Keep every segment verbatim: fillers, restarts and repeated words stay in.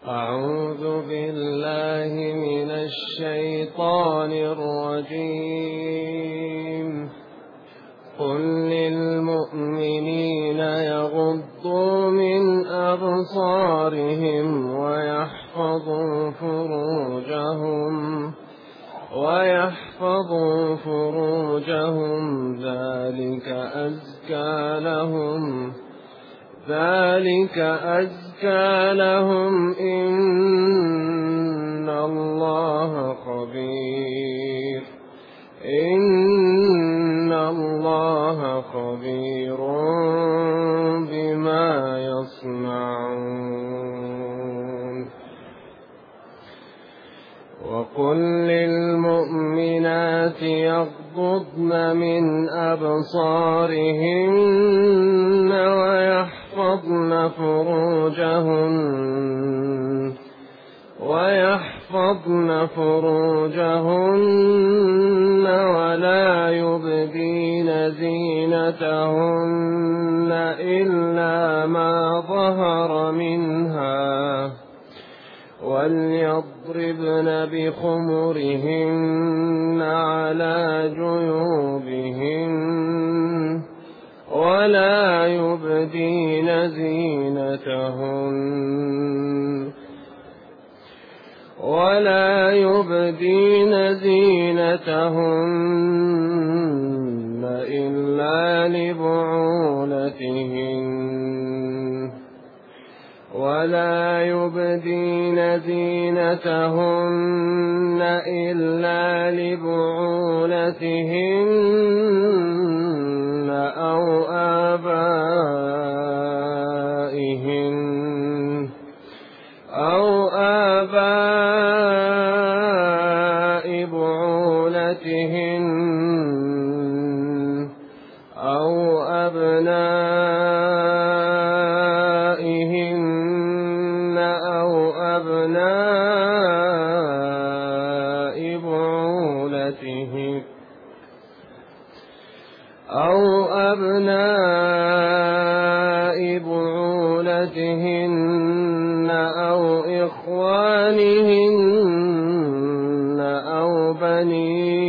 أعوذ بالله من الشيطان الرجيم. قل للمؤمنين يغضوا من أبصارهم ويحفظوا فروجهم ويحفظوا فروجهم ذلك أزكى لهم ذلك أزكى لهم إن الله خبير إن الله خبير بما يصنعون. وقل للمؤمنات يغضضن من أبصارهن ويحفظن فروجهن ويحفظن فروجهن ولا يبدين زينتهن إلا ما ظهر منها وليضربن بخمرهن على جيوبهن ولا يبدين زينتهن ولا يبدين زينتهن إلا لبعولتهن ولا يبدين زينتهن إلا لبعولتهن أو آبائهن أو آباء بعولتهن أو أبنائهن أو أبناء بعولتهن أو أبناء بعولتهن أو إخوانهن أو بني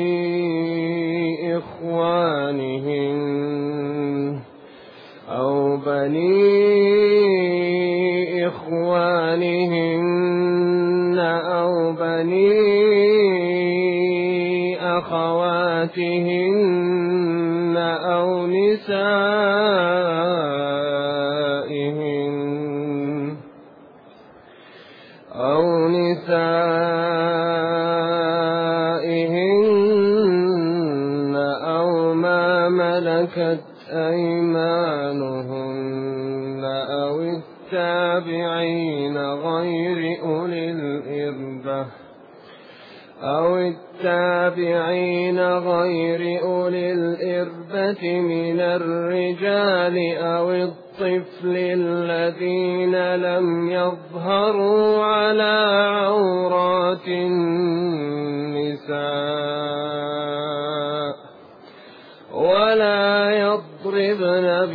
إخوانهن أو بني إخوانهن أو بني أخواتهن أو نسائهن أو نسائهن أو ما ملكت أيمانهن أو التابعين غير أولي الإربة أو التابعين غير أولي الإربة من الرجال أو الطفل الذين لم يظهروا على عورات النساء ولا يضربن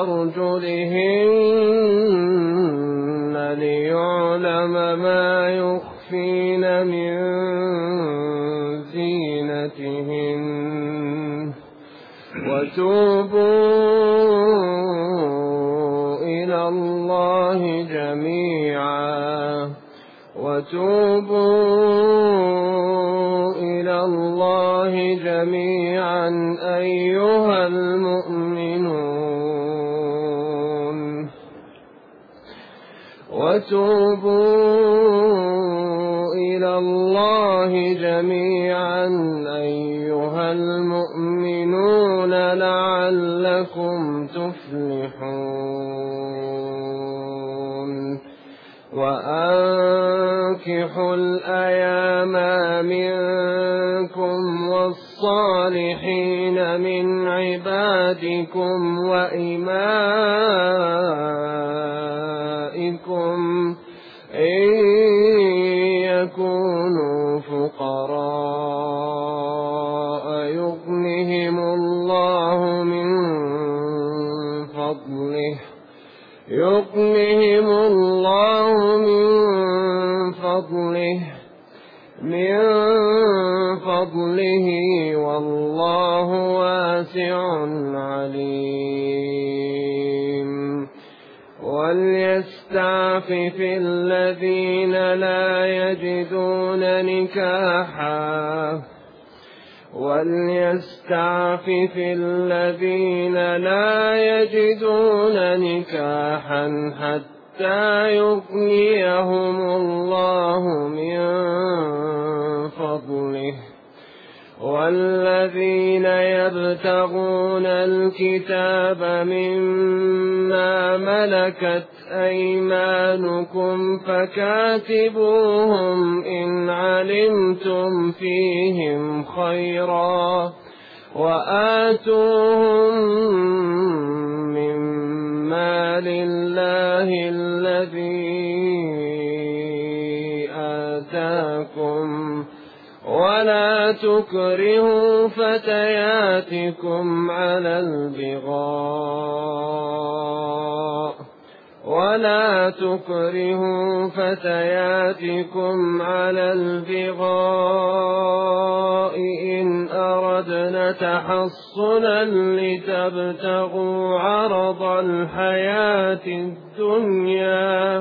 بأرجلهن ليعلم ما يخفين من زينتهن. وتوبوا إلى الله جميعا وتوبوا إلى الله جميعا أيها المؤمنون وتوبوا إلى الله جميعا أيها المؤمنون لعلكم تفلحون. وأنكحوا الأيام منكم والصالحين من عبادكم وإمائكم إن يكونوا فقراء يغنهم الله من فضله يغنهم الله من فضله من فضله والله واسع عليم. وليستعفف الذين لا يجدون نكاحا وليستعفف الذين لا يجدون نكاحا حتى يغنيهم الله من فضله. والذين يبتغون الكتاب مما ملكت أيمانكم فكاتبوهم إن علمتم فيهم خيرا وآتوهم مما لله الذي آتاكم ولا تكرهوا فتياتكم على البغاء ولا تكرهوا فتياتكم على البغاء إن أردنا تحصنا لتبتغوا عرض الحياة الدنيا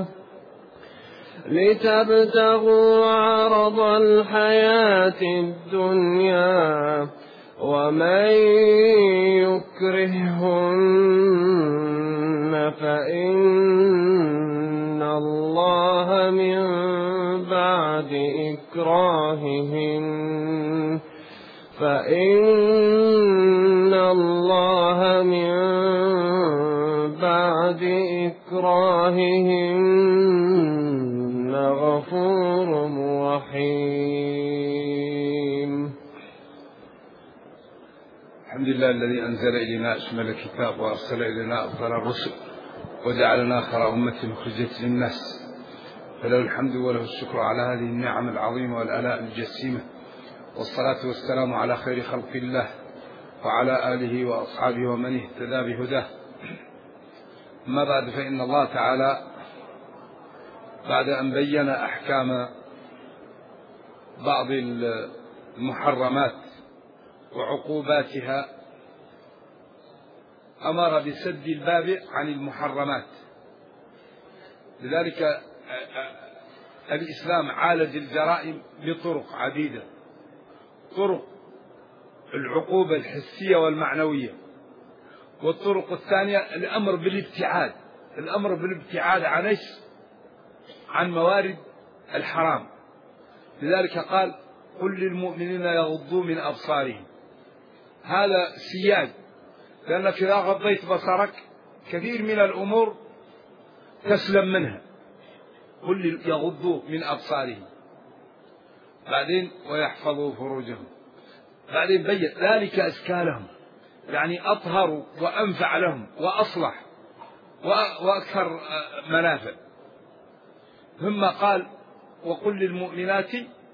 لتبتغوا عرض الحياة الدنيا ومن يكرههن فإن الله من بعد إكراههن فإن الله من بعد إكراههن غفور رحيم. الحمد لله الذي أنزل إلينا أشمل الكتاب وأرسل إلينا أفضل الرسل وجعلنا خير أمة أخرجت للناس، فله الحمد وله الشكر على هذه النعم العظيمة والآلاء الجسيمة، والصلاة والسلام على خير خلق الله وعلى آله وأصحابه ومن اهتدى بهداه. أما بعد، فإن الله تعالى بعد أن بين أحكام بعض المحرمات وعقوباتها أمر بسد الباب عن المحرمات. لذلك الإسلام عالج الجرائم بطرق عديدة، طرق العقوبة الحسية والمعنوية، والطرق الثانية الأمر بالابتعاد الأمر بالابتعاد عن ايش؟ عن موارد الحرام. لذلك قال: قل للمؤمنين يغضوا من أبصارهم. هذا سياج، لأنك إذا غضيت بصرك كثير من الأمور تسلم منها. قل يغضوا من أبصارهم، بعدين ويحفظوا فروجهم، بعدين بين ذلك أزكى لهم، يعني أطهر وأنفع لهم وأصلح وأكثر منافع. ثم قال: وقل للمؤمنات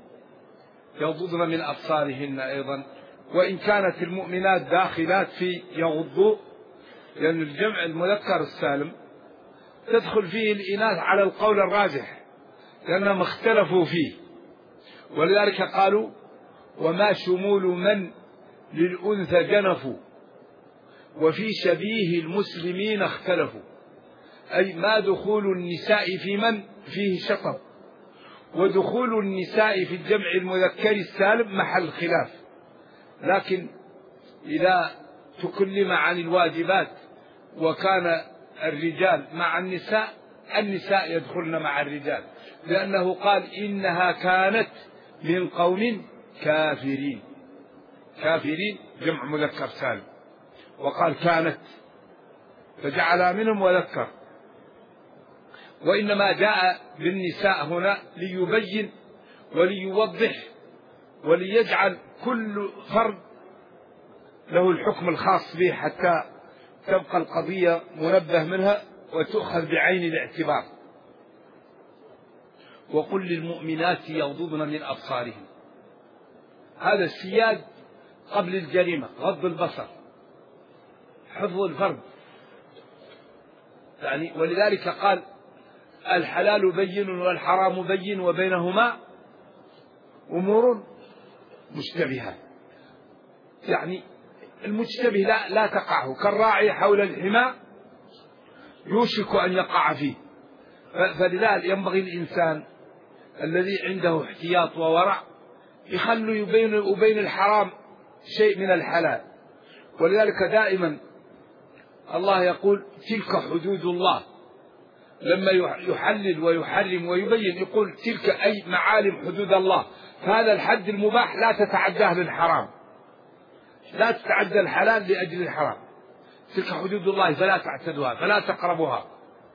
يغضضن من أبصارهن أيضا، وإن كانت المؤمنات داخلات في يغضوا، لأن الجمع المذكر السالم تدخل فيه الإناث على القول الراجح لأنهم اختلفوا فيه، ولذلك قالوا: وما شمول من للأنثى جنفوا وفي شبيه المسلمين اختلفوا، أي ما دخول النساء في من فيه شطط، ودخول النساء في الجمع المذكر السالم محل خلاف. لكن إذا تكلم عن الواجبات وكان الرجال مع النساء، النساء يدخلن مع الرجال، لأنه قال: إنها كانت من قوم كافرين. كافرين جمع مذكر سالم، وقال كانت فجعلها منهم وذكر. وإنما جاء بالنساء هنا ليبين وليوضح وليجعل كل فرد له الحكم الخاص به، حتى تبقى القضية منبه منها وتؤخذ بعين الاعتبار. وقل للمؤمنات يغضضن من أبصارهن، هذا السياج قبل الجريمة، غض البصر، حفظ الفرد يعني. ولذلك قال: الحلال بين والحرام بين وبينهما أمور مشتبهة. يعني المشتبه لا, لا تقعه، كالراعي حول الحمى يوشك أن يقع فيه. فلذلك ينبغي الإنسان الذي عنده احتياط وورع يخلي يبين وبين الحرام شيء من الحلال. ولذلك دائما الله يقول تلك حدود الله، لما يحلل ويحرم ويبين يقول تلك أي معالم حدود الله، فهذا الحد المباح لا تتعداه للحرام، لا تتعدى الحلال لأجل الحرام. تلك حدود الله فلا تعتدوها فلا تقربوها.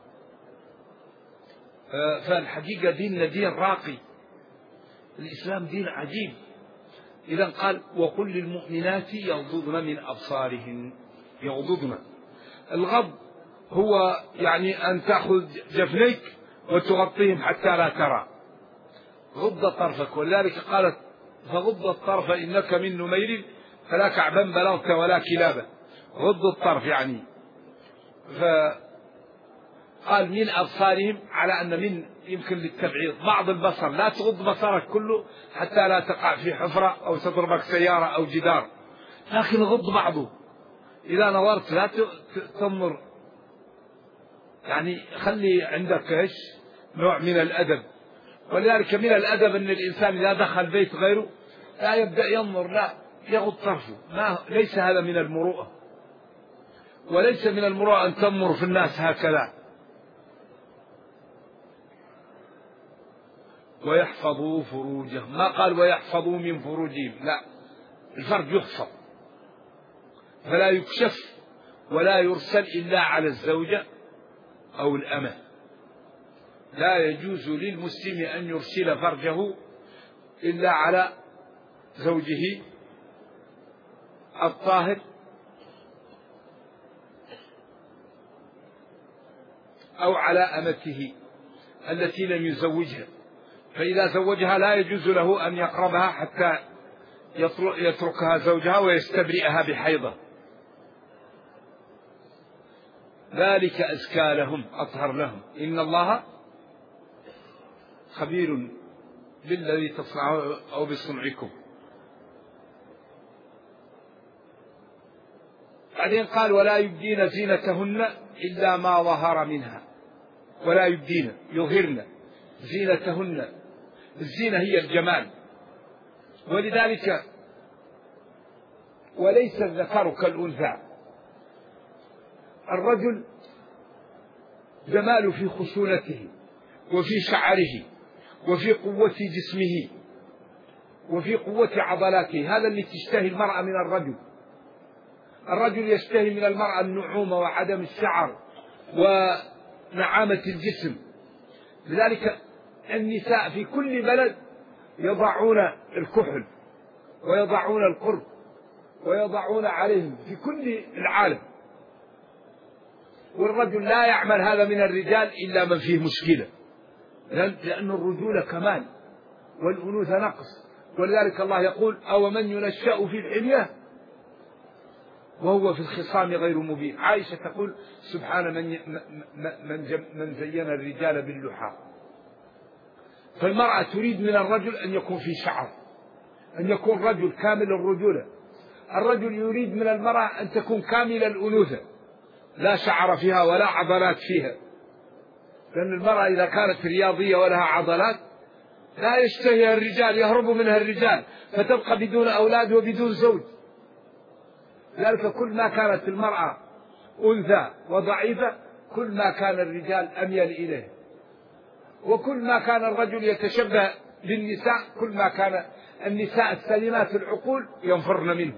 فالحقيقة ديننا دين راقي، الإسلام دين عجيب. إذا قال وقل للمؤمنات يغضضن من أبصارهن. يغضضن، الغض هو يعني أن تأخذ جفنيك وتغطيهم حتى لا ترى. غض طرفك، ولذلك قالت فغض الطرف إنك من نمير فلا كعبا بلغت ولا كلابا. غض الطرف يعني، فقال من أبصارهم على أن من يمكن للتبعيض، بعض البصر، لا تغض بصرك كله حتى لا تقع في حفرة أو تضربك سيارة أو جدار، لكن غض بعضه. إذا نظرت لا تنظر، يعني خلي عندك ايش نوع من الأدب. ولذلك من الأدب أن الإنسان إذا دخل بيت غيره لا يبدأ ينظر، لا يغض طرفه. ما ليس هذا من المروءة، وليس من المروءة أن تنظر في الناس هكذا. ويحفظوا فروجهم، ما قال ويحفظوا من فروجهم، لا، الفرج يحفظ فلا يكشف ولا يرسل إلا على الزوجة أو الأمة. لا يجوز للمسلم أن يرسل فرجه إلا على زوجه الطاهر أو على أمته التي لم يزوجها، فإذا زوجها لا يجوز له أن يقربها حتى يتركها زوجها ويستبرئها بحيضة، ذلك أزكى لهم أطهر لهم إن الله خبير بالذي تصنعه أو بصنعكم. بعدين قال ولا يبدين زينتهن إلا ما ظهر منها. ولا يبدين، يظهرن زينتهن. الزينة هي الجمال، ولذلك وليس الذكر كالأنثى. الرجل جمال في خشونته وفي شعره وفي قوة جسمه وفي قوة عضلاته، هذا اللي تشتهي المرأة من الرجل. الرجل يشتهي من المرأة النعومة وعدم الشعر ونعامة الجسم. لذلك النساء في كل بلد يضعون الكحل ويضعون القرب ويضعون عليهم في كل العالم، والرجل لا يعمل هذا من الرجال إلا من فيه مشكلة، لأن الرجولة كمال والأنوثة نقص. ولذلك الله يقول أو من ينشأ في الحلية وهو في الخصام غير مبين. عائشة تقول سبحان من من زين الرجال باللحى. فالمرأة تريد من الرجل أن يكون في شعر، أن يكون رجل كامل الرجولة. الرجل يريد من المرأة أن تكون كامل الأنوثة، لا شعر فيها ولا عضلات فيها، لأن المرأة إذا كانت رياضية ولها عضلات لا يشتهيها الرجال، يهرب منها الرجال فتبقى بدون أولاد وبدون زوج. لذلك كل ما كانت المرأة أنثى وضعيفة كل ما كان الرجال أميل إليه، وكل ما كان الرجل يتشبه بالنساء كل ما كان النساء السليمات العقول ينفرن منه.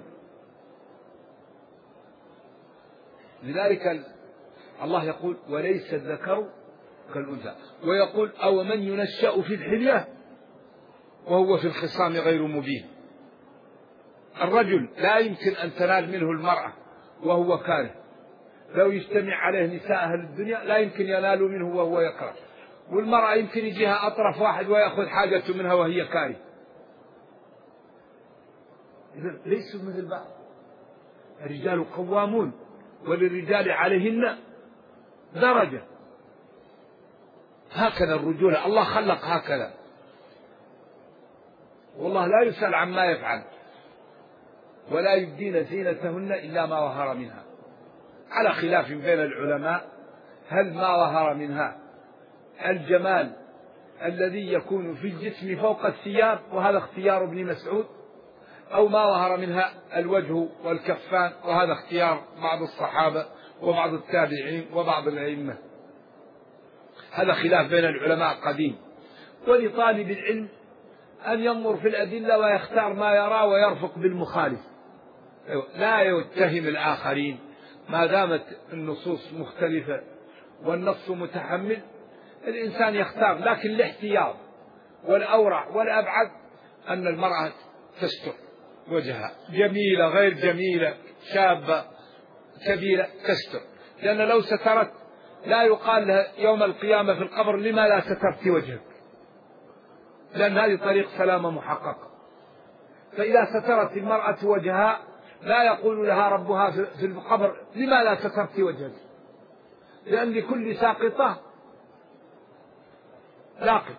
لذلك الله يقول وليس الذكر كالأنثى، ويقول أو من ينشأ في الحلية وهو في الخصام غير مبين. الرجل لا يمكن أن تنال منه المرأة وهو كاره، لو يجتمع عليه نساء أهل الدنيا لا يمكن ينالوا منه وهو يكره، والمرأة يمكن يجيها أطرف واحد ويأخذ حاجته منها وهي كاره. إذن ليسوا مثل بعض. الرجال قوامون وللرجال عليهن درجة. هكذا الرجولة، الله خلق هكذا، والله لا يسأل عما يفعل، ولا يبدين زينتهن إلا ما ظهر منها، على خلاف بين العلماء هل ما ظهر منها الجمال الذي يكون في الجسم فوق الثياب، وهذا اختيار ابن مسعود، أو ما ظهر منها الوجه والكفان، وهذا اختيار بعض الصحابة وبعض التابعين وبعض الأئمة. هذا خلاف بين العلماء قديم، ولطالب العلم أن ينظر في الأدلة ويختار ما يرى ويرفق بالمخالف، لا يتهم الآخرين ما دامت النصوص مختلفة والنص متحمل، الإنسان يختار، لكن الاحتياط والأورع والأبعد أن المرأة تستر وجهها، جميلة غير جميلة، شابة كبيرة تستر، لأن لو سترت لا يقال لها يوم القيامة في القبر لما لا سترت وجهك، لأن هذه طريق سلامة محققة. فإذا سترت المرأة وجهها لا يقول لها ربها في القبر لما لا سترت وجهك، لأن لكل ساقطة لاقط.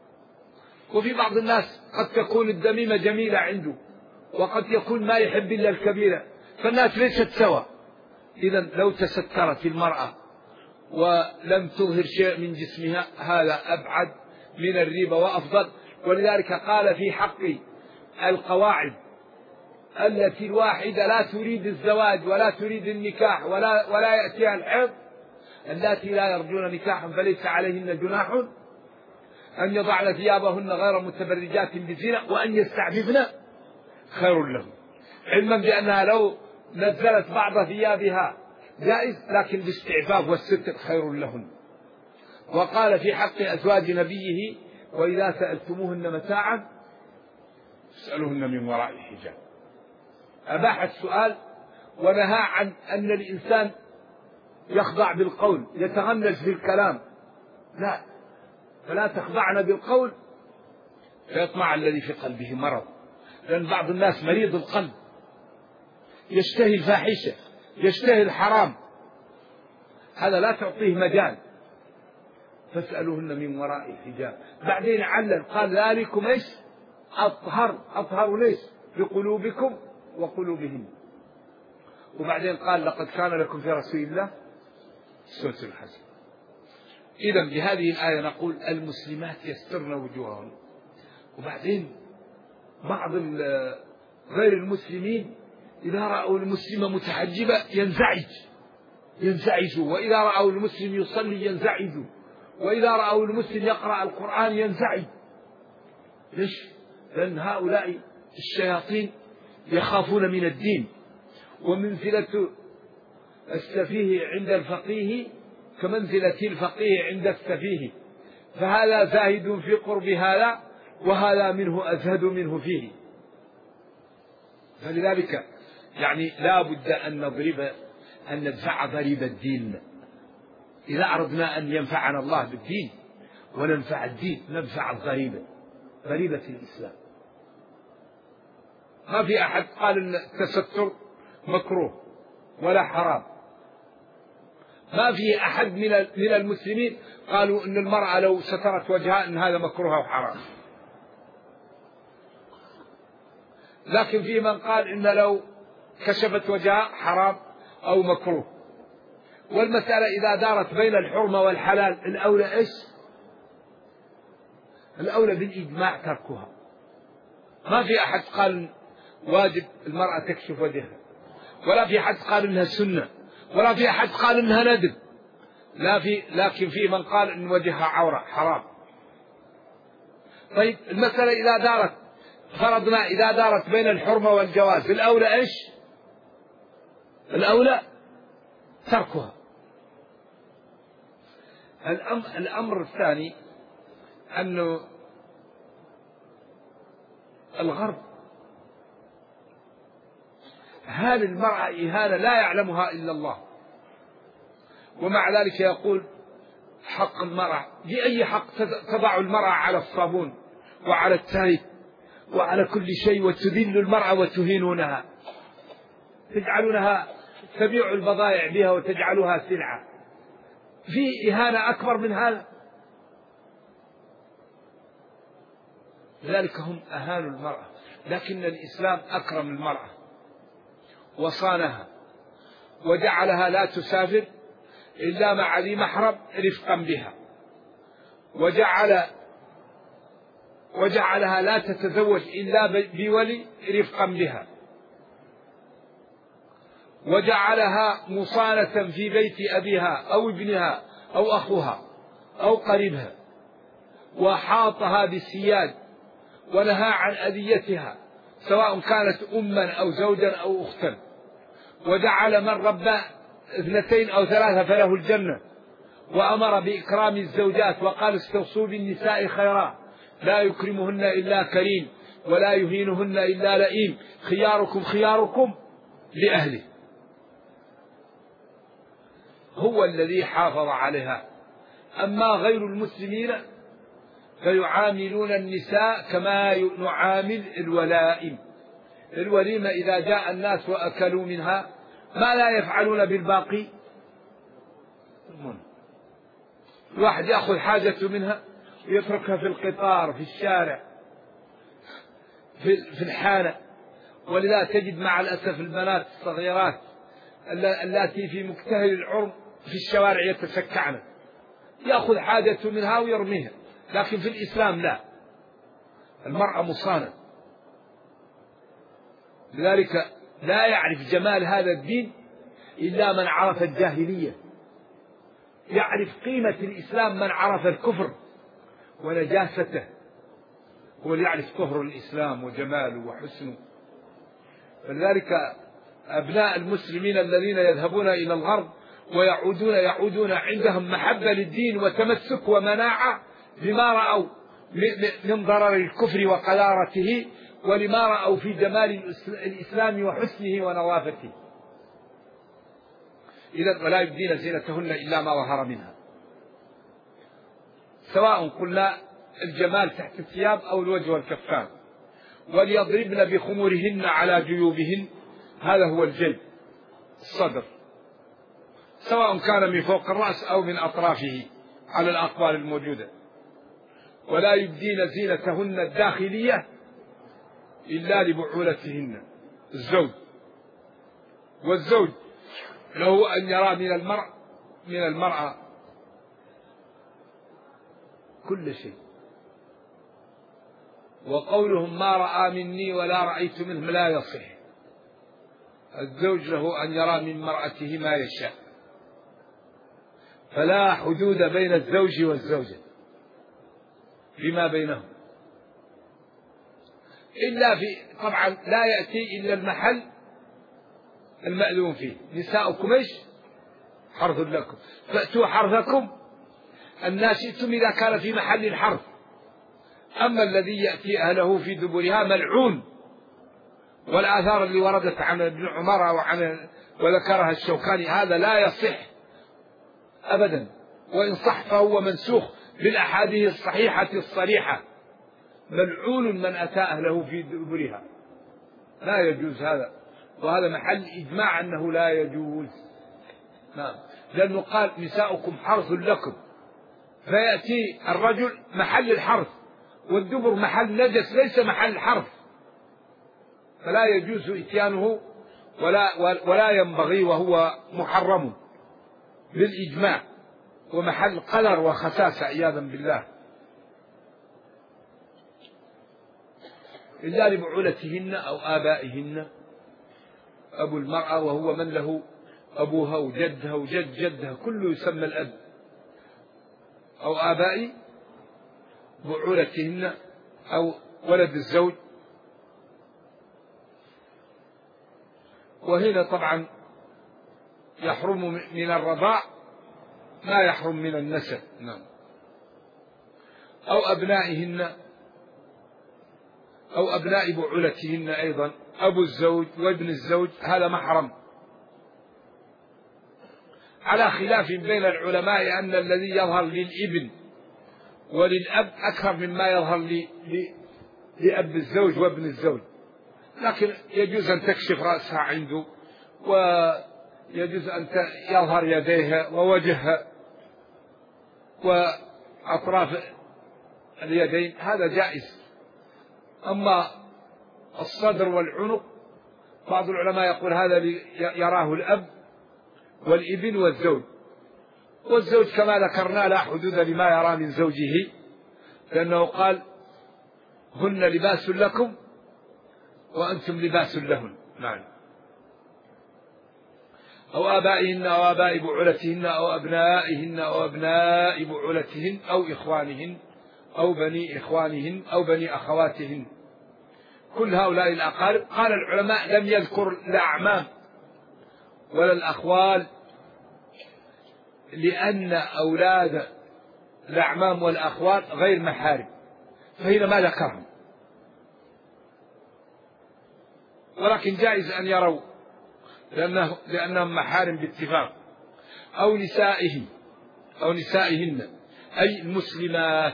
وفي بعض الناس قد تكون الدميمة جميلة عنده، وقد يكون ما يحب إلا الكبيرة، فالناس ليست سوا. إذن لو تسترت المرأة ولم تظهر شيء من جسمها هذا أبعد من الريبة وأفضل. ولذلك قال في حق القواعد التي الواحدة لا تريد الزواج ولا تريد النكاح ولا, ولا يأتيها الحيض، التي لا يرجون نكاحا فليس عليهن جناح أن يضعن ثيابهن غير متبرجات بزينة وأن يستعففن خير لهم، علما بأنها لو نزلت بعض ثيابها جائز، لكن باستعفاف والستر خير لهن. وقال في حق أزواج نبيه وإذا سألتموهن متاعا فاسألوهن من وراء حجاب، أباح السؤال ونهى عن أن الإنسان يخضع بالقول يتغمز في الكلام، لا، فلا تخضعن بالقول فيطمع الذي في قلبه مرض، لأن بعض الناس مريض القلب يشتهي الفاحشة يشتهي الحرام، هذا لا تعطيه مجال. فاسألوهن من وراء حجاب. بعدين علل قال ذلكم ايش أطهر، أطهر ليش لقلوبكم وقلوبهم. وبعدين قال لقد كان لكم في رسول الله أسوة حسنة. إذن بهذه الآية نقول المسلمات يسترن وجوههن. وبعدين بعض غير المسلمين إذا رأوا المسلمة متحجبة ينزعج ينزعجوا، وإذا رأوا المسلم يصلي ينزعجوا، وإذا رأوا المسلم يقرأ القرآن ينزعج. ليش؟ لأن هؤلاء الشياطين يخافون من الدين، ومنزلة السفيه عند الفقيه كمنزلة الفقيه عند السفيه، فهذا زاهد في قرب هذا وهذا منه أزهد منه فيه. فلذلك يعني لا بد أن نضرب أن ندفع ضريب الدين. إذا أردنا أن ينفعنا الله بالدين وننفع الدين ندفع الضريبة، ضريبة الإسلام. ما في أحد قال أن التستر مكروه ولا حرام، ما في أحد من المسلمين قالوا أن المرأة لو سترت وجهها أن هذا مكروه أو حرام، لكن في من قال إن لو كشفت وجهها حرام أو مكروه. والمسألة إذا دارت بين الحرمة والحلال الأولى إيش؟ الأولى بالإجماع تركها. ما في أحد قال واجب المرأة تكشف وجهها، ولا في أحد قال إنها سنة، ولا في أحد قال إنها ندب، لا في لكن في من قال إن وجهها عورة حرام. طيب المسألة إذا دارت فرضنا إذا دارت بين الحرمة والجواز الأولى إيش؟ الأولى تركها. الأمر الثاني أنه الغرب هل المرأة إهانة لا يعلمها إلا الله، ومع ذلك يقول حق المرأة. بأي حق تضع المرأة على الصابون وعلى التايب وعلى كل شيء وتذل المرأة وتهينونها، تجعلونها تبيع البضائع بها وتجعلها سلعة؟ في إهانة أكبر من هذا؟ لذلك هم أهانوا المرأة، لكن الإسلام أكرم المرأة وصانها وجعلها لا تسافر إلا مع ذي محرم رفقا بها، وجعل وجعلها لا تتزوج إلا بولي رفقا بها، وجعلها مصانة في بيت أبيها أو ابنها أو أخوها أو قريبها، وحاطها بالسياد ونهى عن أذيتها سواء كانت أما أو زوجا أو أختا، وجعل من ربى اثنتين أو ثلاثة فله الجنة، وأمر بإكرام الزوجات وقال استوصوا بالنساء خيرا لا يكرمهن إلا كريم ولا يهينهن إلا لئيم خياركم خياركم لأهله. هو الذي حافظ عليها. أما غير المسلمين فيعاملون النساء كما نعامل الولائم. الوليمة إذا جاء الناس وأكلوا منها ما لا يفعلون بالباقي؟ الواحد يأخذ حاجته منها ويتركها في القطار في الشارع في الحانة. ولذا تجد مع الأسف البنات الصغيرات التي في مكتهل العرم في الشوارع يتسكعن، يأخذ حاجته منها ويرميها. لكن في الإسلام لا، المرأة مصانة. لذلك لا يعرف جمال هذا الدين إلا من عرف الجاهلية. يعرف قيمة الإسلام من عرف الكفر ونجاسته، هو اللي يعرف طهر الإسلام وجماله وحسنه. فلذلك أبناء المسلمين الذين يذهبون إلى الغرب ويعودون يعودون عندهم محبة للدين وتمسك ومناعة لما رأوا من ضرر الكفر وقذارته، ولما رأوا في جمال الإسلام وحسنه ونظافته. إذن ولا يبدين زينتهن إلا ما ظهر منها، سواء قلنا الجمال تحت الثياب أو الوجه والكفان. وليضربن بخمورهن على جيوبهن، هذا هو الجيب الصدر، سواء كان من فوق الرأس أو من أطرافه على الأقوال الموجودة. ولا يبدين زينتهن الداخلية إلا لبعولتهن، الزوج. والزوج له أن يرى من المرء من المرأة كل شيء. وقولهم ما رأى مني ولا رأيت منهم لا يصح. الزوج له أن يرى من مرأته ما يشاء، فلا حدود بين الزوج والزوجة فيما بينهم، إلا في طبعا لا يأتي إلا المحل المأذون فيه. نساؤكم إيش؟ حرث لكم فأتوا حرثكم أن شئتم إذا كان في محل الحرث. أما الذي يأتي أهله في دبرها ملعون. والآثار اللي وردت عن ابن عمر وعن وذكرها الشوكاني هذا لا يصح أبدا، وإن صح فهو منسوخ بالأحاديث الصحيحة الصريحة. ملعون من أتى أهله في دبرها، لا يجوز هذا، وهذا محل إجماع أنه لا يجوز. نعم، لأنه قال نساؤكم حرث لكم، فيأتي الرجل محل الحرث والدبر محل نجس ليس محل حرث، فلا يجوز إتيانه ولا, ولا ينبغي، وهو محرم بالإجماع ومحل قدر وخساسة عياذا بالله. إلا لبعولتهن أو آبائهن. أبو المرأة وهو من له أبوها وجدها وجد جدها كله يسمى الأب. أو آباء بعولتهن أو ولد الزوج. وهنا طبعا يحرم من الرضاع ما يحرم من النسب. نعم. أو أبنائهن أو أبناء بعولتهن أيضا، أبو الزوج وابن الزوج هذا محرم، على خلاف بين العلماء أن الذي يظهر للابن وللأب أكثر مما يظهر لأب الزوج وابن الزوج، لكن يجوز أن تكشف رأسها عنده، ويجوز أن يظهر يديها ووجهها وأطراف اليدين، هذا جائز. أما الصدر والعنق بعض العلماء يقول هذا يراه الأب والابن والزوج، والزوج كما ذكرنا لا حدود لما يرى من زوجه، لأنه قال هن لباس لكم وأنتم لباس لهن. نعم. أو آبائهن أو آباء بعولتهن أو أبنائهن أو أبناء بعولتهن أو إخوانهن أو بني إخوانهن أو بني أخواتهن، كل هؤلاء الأقارب. قال العلماء لم يذكر الأعمام ولا الأخوال، لأن أولاد الأعمام والأخوال غير محارم، فهنا ما ذكرهم، ولكن جائز أن يروا لأنه لأنهم محارم باتفاق. أو نسائه أو نسائهن أي المسلمات.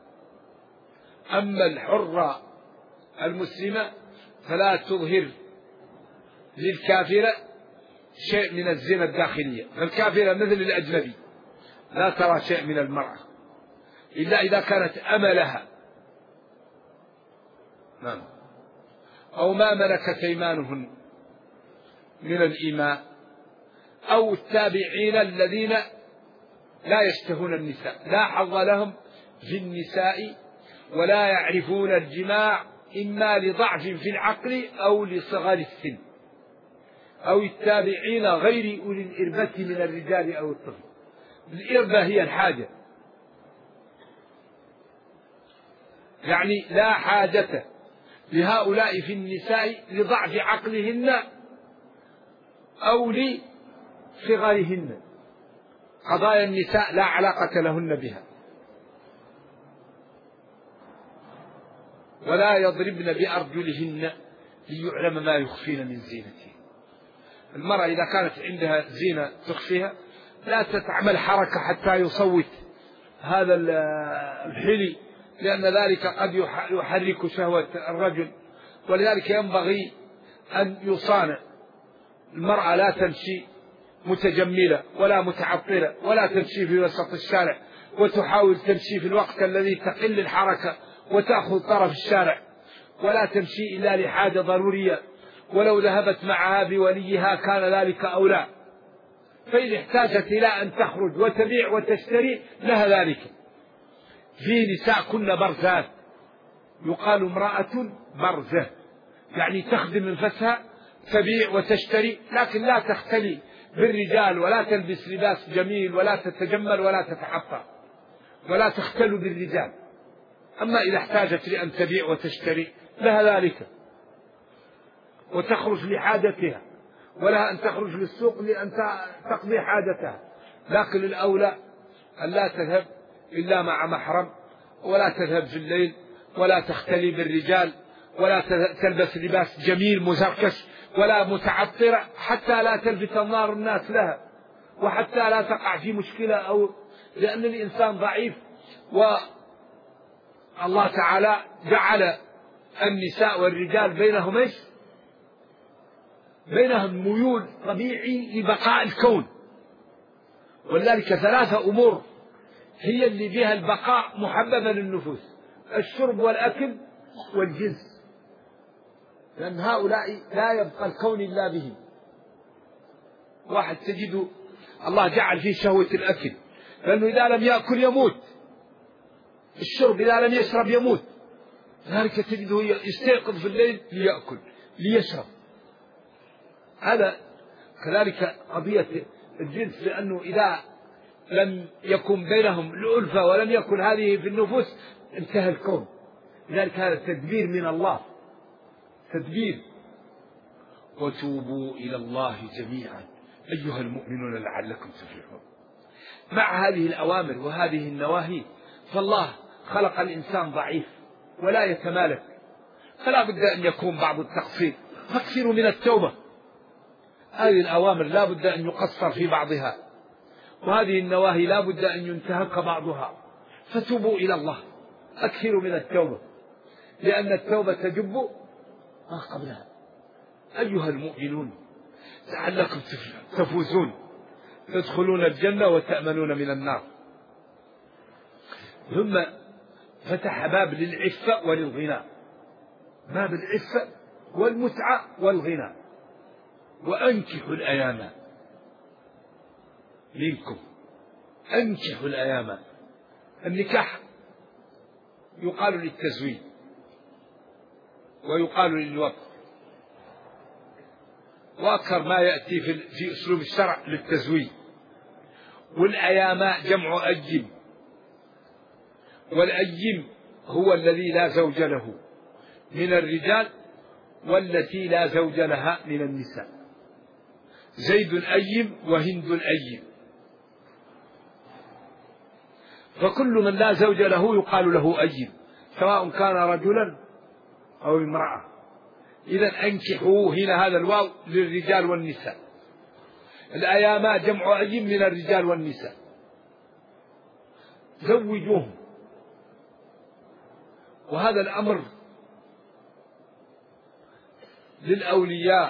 أما الحرة المسلمة فلا تظهر للكافرة شيء من الزينة الداخلية، فالكافرة مثل الأجنبي لا ترى شيء من المرأة إلا إذا كانت أملها. نعم. أو ما ملكت أيمانهن من الإماء، أو التابعين الذين لا يشتهون النساء، لا حظ لهم في النساء ولا يعرفون الجماع، إما لضعف في العقل أو لصغر السن، أو التابعين غير أولي الإربة من الرجال أو الطفل. الإربة هي الحاجة، يعني لا حاجة لهؤلاء في النساء لضعف عقلهن أو لصغرهن، قضايا النساء لا علاقة لهن بها. ولا يضربن بأرجلهن ليعلم ما يخفين من زينتهن. المرأة إذا كانت عندها زينة تخفيها لا تتعمل حركة حتى يصوت هذا الحلي، لأن ذلك قد يحرك شهوة الرجل، ولذلك ينبغي أن يصان. المرأة لا تمشي متجملة ولا متعطلة، ولا تمشي في وسط الشارع وتحاول تمشي في الوقت الذي تقل الحركة وتأخذ طرف الشارع، ولا تمشي إلا لحاجة ضرورية، ولو ذهبت معها بوليها كان ذلك أولى، فإن احتاجت إلى أن تخرج وتبيع وتشتري لها ذلك. في نساء كن برزات، يقال امرأة برزة، يعني تخدم نفسها تبيع وتشتري، لكن لا تختلي بالرجال ولا تلبس لباس جميل ولا تتجمل ولا تتعطر ولا تختل بالرجال. أما إذا احتاجت لأن تبيع وتشتري لها ذلك، وتخرج لحاجتها، ولها أن تخرج للسوق لأن تقضي حاجتها، لكن الأولى أن لا تذهب إلا مع محرم، ولا تذهب في الليل، ولا تختلي بالرجال، ولا تلبس لباس جميل مزركش، ولا متعطرة حتى لا تلفت أنظار الناس لها، وحتى لا تقع في مشكلة، أو لأن الإنسان ضعيف، والله تعالى جعل النساء والرجال بينهم إيش؟ بينهم ميول طبيعي لبقاء الكون، ولذلك ثلاثة أمور هي اللي بها البقاء محببة للنفوس: الشرب والأكل والجنس، لأن هؤلاء لا يبقى الكون إلا بهم. واحد تجد الله جعل فيه شهوة الأكل، لأنه إذا لم يأكل يموت، الشرب إذا لم يشرب يموت، ذلك تجده يستيقظ في الليل ليأكل ليشرب. هذا كذلك قضية الجنس، لأنه إذا لم يكن بينهم الألفة ولم يكن هذه في النفوس انتهى الكون. لذلك هذا تدبير من الله، تدبير. وتوبوا إلى الله جميعا أيها المؤمنون لعلكم تفلحون. مع هذه الأوامر وهذه النواهي فالله خلق الإنسان ضعيف ولا يتمالك، فلا بد أن يكون بعض التقصير، فاكثروا من التوبة. هذه الأوامر لا بد أن يقصر في بعضها، وهذه النواهي لا بد أن ينتهك بعضها، فتوبوا إلى الله، أكثروا من التوبة، لأن التوبة تجب ما قبلها. أيها المؤمنون لعلكم تفوزون، تدخلون الجنة وتأمنون من النار. ثم فتح باب للعفة وللغنى، باب العفة والمتعة والغنى. وأنكحوا الأيام منكم، أنكحوا الأيام. النكاح يقال للتزويج ويقال للوطء، وأكثر ما يأتي في أسلوب الشرع للتزويج. والأيام جمع أيم، والأيم هو الذي لا زوج له من الرجال والتي لا زوج لها من النساء. زيد أيم وهند أيم، فكل من لا زوج له يقال له أيم، سواء كان رجلا أو امرأة. إذا أنكحوا هنا هذا الواو للرجال والنساء. الأيام جمع أيم من الرجال والنساء. زوجوهم. وهذا الأمر للأولياء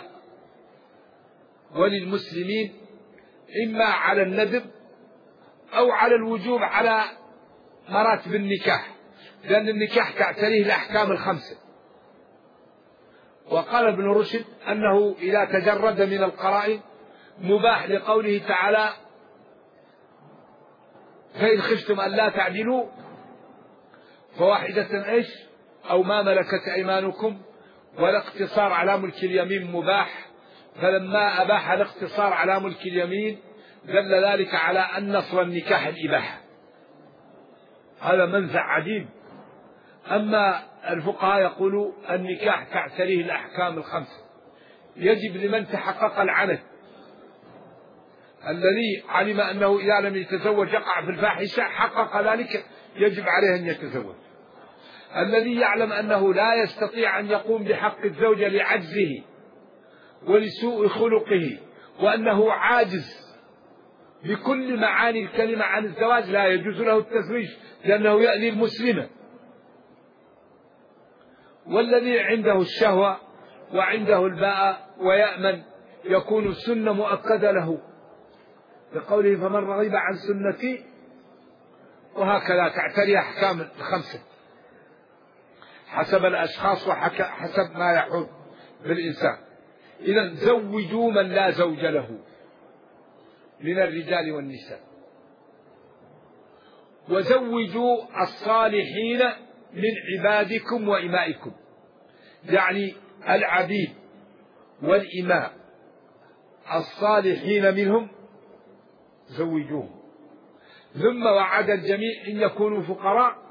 وللمسلمين إما على الندب أو على الوجوب على مراتب النكاح، لأن النكاح تعتريه الأحكام الخمسة. وقال ابن رشد أنه إذا تجرد من القرائن مباح، لقوله تعالى: فإن خفتم أن لا تعدلوا فواحدة إيش أو ما ملكت أيمانكم. والاقتصار على ملك اليمين مباح، فلما أباح الاقتصار على ملك اليمين دل ذلك على أن أصل النكاح الإباحة. هذا منزع عجيب. أما الفقهاء يقولوا النكاح تعتريه الأحكام الخمسة، يجب لمن تحقق العنت، الذي علم أنه إذا لم يتزوج يقع في الفاحشة حقق ذلك يجب عليه أن يتزوج. الذي يعلم أنه لا يستطيع أن يقوم بحق الزوجة لعجزه ولسوء خلقه وأنه عاجز بكل معاني الكلمة عن الزواج، لا يجوز له التزويج لأنه يأذي المسلمة. والذي عنده الشهوة وعنده الباء ويأمن يكون السنة مؤكدة له، لقوله: فمن رغب عن سنتي. وهكذا تعتري أحكام الخمسة حسب الأشخاص وحسب ما يحول بالإنسان. إذن زوجوا من لا زوج له من الرجال والنساء، وزوجوا الصالحين من عبادكم وإمائكم، يعني العبيد والإماء الصالحين منهم زوجوهم. ثم وعد الجميع إن يكونوا فقراء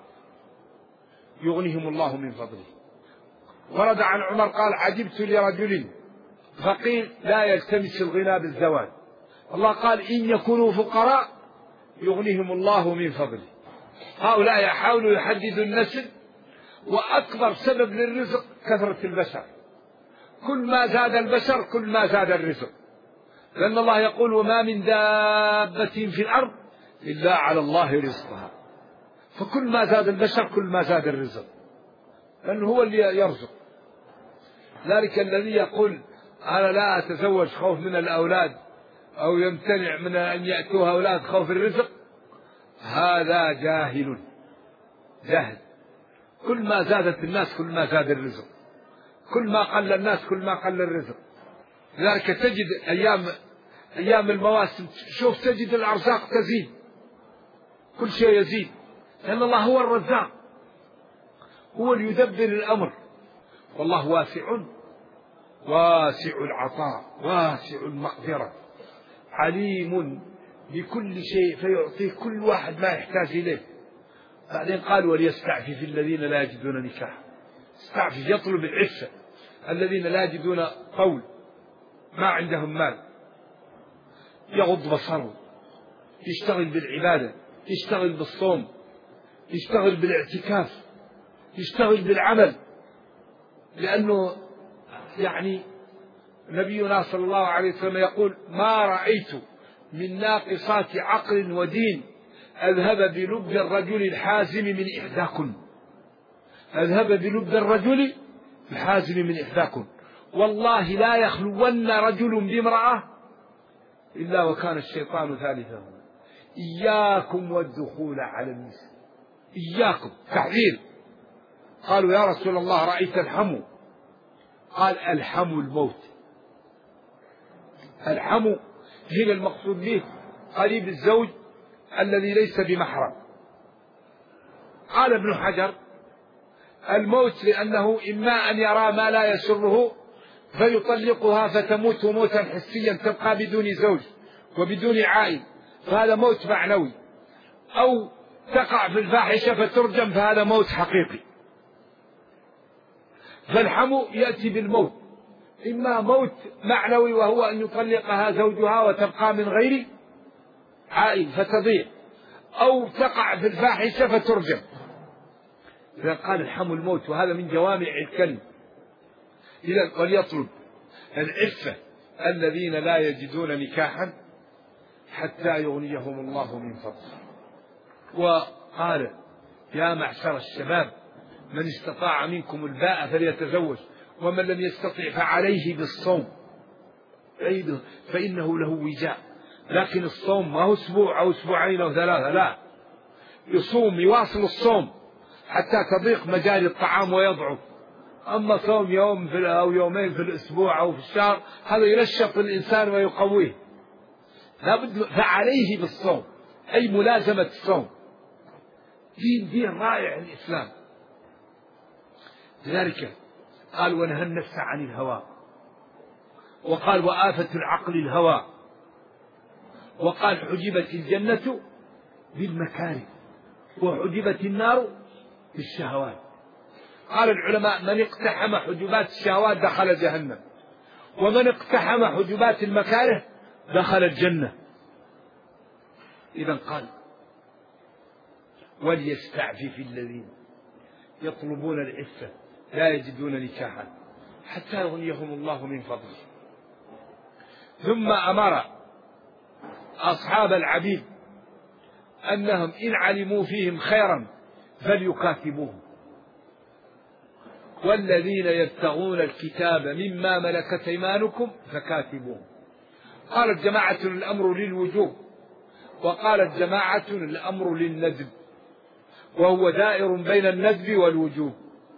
يغنيهم الله من فضله. ورد عن عمر قال: عجبت لرجل فقير لا يلتمس الغنى بالزواج. الله قال: إن يكونوا فقراء يغنيهم الله من فضله. هؤلاء يحاولوا يحددوا النسل، وأكبر سبب للرزق كثرة البشر. كل ما زاد البشر كل ما زاد الرزق، لأن الله يقول: وما من دابة في الأرض إلا على الله رزقها. فكل ما زاد البشر كل ما زاد الرزق، لأنه هو اللي يرزق. ذلك الذي يقول: أنا لا أتزوج خوف من الأولاد أو يمتنع من أن يأتوها أولاد خوف الرزق، هذا جاهل جهل. كل ما زادت الناس كل ما زاد الرزق، كل ما قل الناس كل ما قل الرزق. لذلك تجد أيام أيام المواسم شوف تجد الأرزاق تزيد، كل شيء يزيد، لأن الله هو الرزاق، هو اللي يدبر الأمر. والله واسع واسع العطاء واسع المقدرة عليم بكل شيء، فيعطيه كل واحد ما يحتاج إليه. بعدين قال: وليستعفف الذين لا يجدون نكاح. استعفف يطلب العفة، الذين لا يجدون قول، ما عندهم مال، يغض بصره، يشتغل بالعبادة، يشتغل بالصوم، يشتغل بالاعتكاف، يشتغل بالعمل. لأنه يعني نبينا صلى الله عليه وسلم يقول: ما رأيت من ناقصات عقل ودين أذهب بلب الرجل الحازم من إحداكن. أذهب بلب الرجل الحازم من إحداكن. والله لا يخلون رجل بامرأة إلا وكان الشيطان ثالثهما. إياكم والدخول على النساء، إياكم، تحذير. قالوا: يا رسول الله رأيت الحمو قال الحموا الموت. الحموا هنا المقصود به قريب الزوج الذي ليس بمحرم. قال ابن حجر الموت لأنه إما أن يرى ما لا يسره فيطلقها فتموت موتا حسيا تبقى بدون زوج وبدون عائل، فهذا موت معنوي، أو تقع في الفاحشة فترجم، فهذا موت حقيقي. فالحمو يأتي بالموت، إما موت معنوي وهو أن يطلقها زوجها وتبقى من غير عائل فتضيع، أو تقع في الفاحشة فترجم. إذا قال الحمو الموت، وهذا من جوامع الكلم. إذا وليطلب العفة الذين لا يجدون نكاحا حتى يغنيهم الله من فضله. وقال يا معشر الشباب من استطاع منكم الباء فليتزوج ومن لم يستطع فعليه بالصوم فإنه له وجاء. لكن الصوم ما هو أسبوع أو أسبوعين أو ثلاثة، لا، يصوم يواصل الصوم حتى تضيق مجال الطعام ويضعف. أما صوم يوم في أو يومين في الأسبوع أو في الشهر هذا ينشط الإنسان ويقويه. لابد فعليه بالصوم، أي ملازمة الصوم. دين دين رائع الإسلام. لذلك قال ونهى النفس عن الهوى، وقال وآفة العقل الهوى، وقال حجبت الجنة بالمكاره وحجبت النار بالشهوات. قال العلماء من اقتحم حجبات الشهوات دخل جهنم، ومن اقتحم حجبات المكاره دخل الجنة. إذن قال وليستعفف الذين يطلبون العفة لا يجدون نكاحا حتى يغنيهم الله من فضله. ثم أمر أصحاب العبيد أنهم إن علموا فيهم خيرا فليكاتبوهم، والذين يبتغون الكتاب مما ملكت أيمانكم فكاتبوهم. قالت جماعة الأمر للوجوب، وقالت جماعة الأمر للندب، وهو دائر بين الندب والوجوب.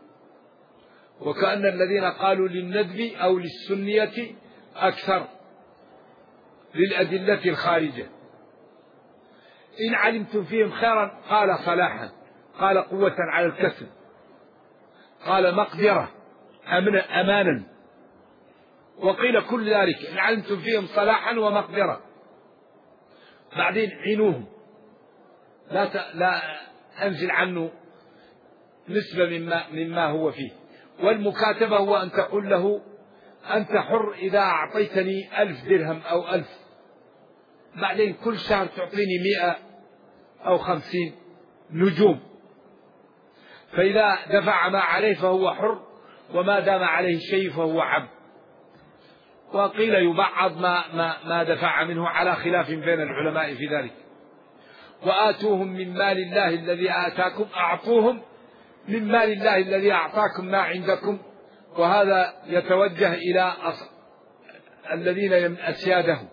وكأن الذين قالوا للندب أو للسنية أكثر للأدلة الخارجة. إن علمتم فيهم خيرا قال صلاحا، قال قوة على الكسب، قال مقدرة أمانا، وقيل كل ذلك إن علمتم فيهم صلاحا ومقدرة. بعدين عينوهم، لا ت... لا أنزل عنه نسبة مما مما هو فيه. والمكاتبة هو أن تقول له أنت حر إذا أعطيتني ألف درهم أو ألف، بعدين كل شهر تعطيني مئة أو خمسين نجوم، فإذا دفع ما عليه فهو حر، وما دام عليه شيء فهو عبد. وقيل يبعض ما, ما, ما دفع منه على خلاف بين العلماء في ذلك. وآتوهم من مال الله الذي آتاكم، أعطوهم من مال الله الذي أعطاكم ما عندكم. وهذا يتوجه إلى الذين أسيادهم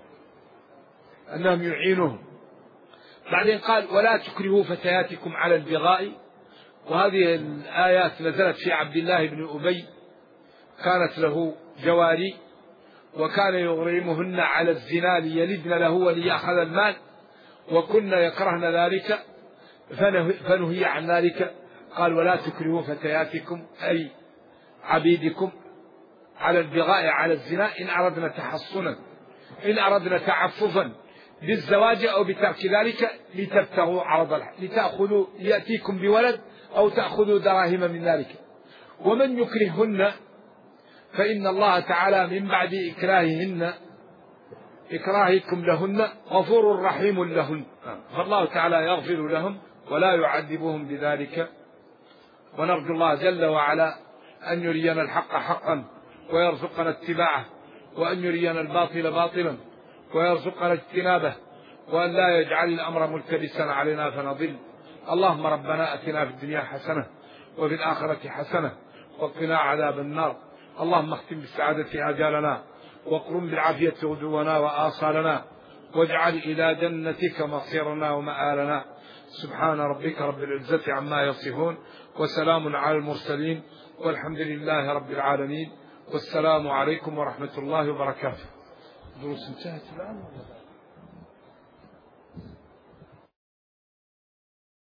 أنهم يعينهم. بعدين قال ولا تكرهوا فتياتكم على البغاء. وهذه الآيات نزلت في عبد الله بن أبي، كانت له جواري وكان يغرمهن على الزنا ليلدن له وليأخذ المال، وكنا يكرهن ذلك فنهي عن ذلك. قال ولا تكرهوا فتياتكم أي عبيدكم على البغاء على الزنا إن أردنا تحصنا، إن أردنا تعففا بالزواج أو بترك ذلك لتبتغوا عرض الحياة، لتأخذوا يأتيكم بولد أو تأخذوا دراهم من ذلك. ومن يكرههن فإن الله تعالى من بعد إكراههن إكراهكم لهن غفور رحيم لهن، فالله تعالى يغفر لهم ولا يعذبهم بذلك. ونرجو الله جل وعلا أن يرينا الحق حقا ويرزقنا اتباعه، وأن يرينا الباطل باطلا ويرزقنا اجتنابه، وأن لا يجعل الأمر ملتبسا علينا فنضل. اللهم ربنا أتنا في الدنيا حسنة وفي الآخرة حسنة وقنا عذاب النار. اللهم اختم بالسعادة آجالنا، واقرم بالعافية غدونا وآصالنا، واجعل إلى جنتك مصيرنا ومآلنا. سبحان ربك رب العزة عما يصفون، وسلام على المرسلين، والحمد لله رب العالمين. والسلام عليكم ورحمة الله وبركاته. دروس انتهت الآن.